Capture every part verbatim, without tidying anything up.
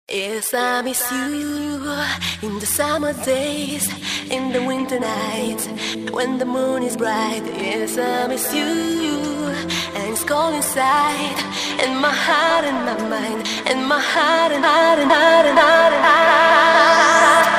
Yes, I miss you in the summer days, in the winter nights, when the moon is bright. Yes, I miss you, and it's cold inside, and my heart and my mind, and my heart and heart and heart and heart and heart.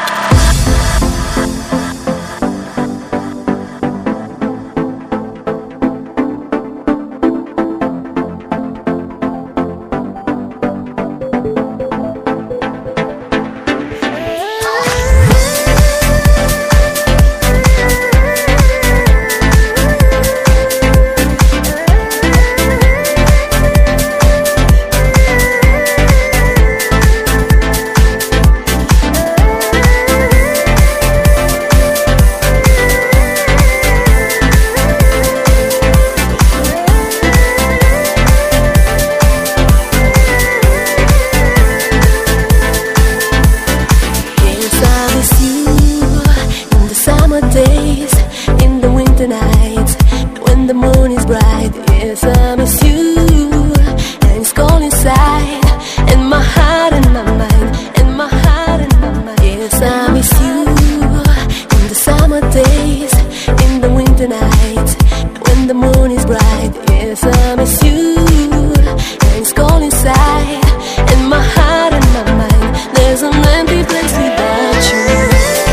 Days, in the winter nights, when the moon is bright. Yes, I miss you, and it's cold inside, and my heart and my mind, and my heart and my mind. Yes, I miss you in the summer days, in the winter nights, when the moon is bright. Yes, I miss you, and it's cold inside, and my heart and my mind. There's an empty place without you.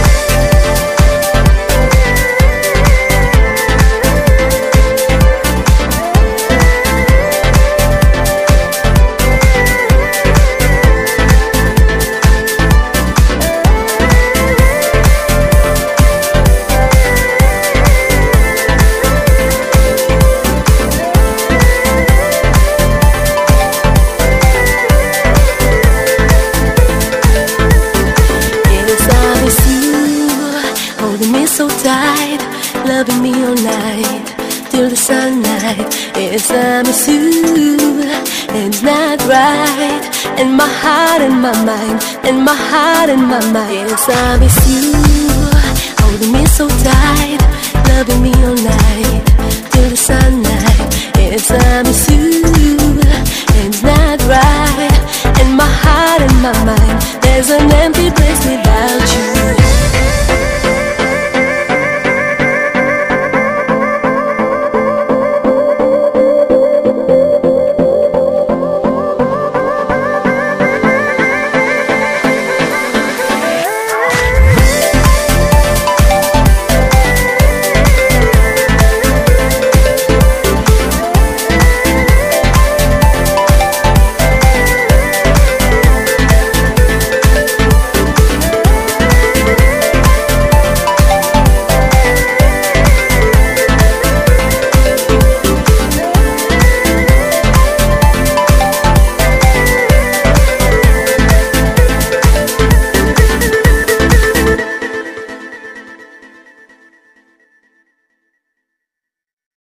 Me so tight, loving me all night, till the sunlight. Yes, I miss you, and it's not right, and my heart and my mind, and my heart and my mind. Yes, I miss you, holding me so tight, loving me all night, till the sunlight. Yes, I miss you, and it's not right, and my heart and my mind. There's an empty place without you.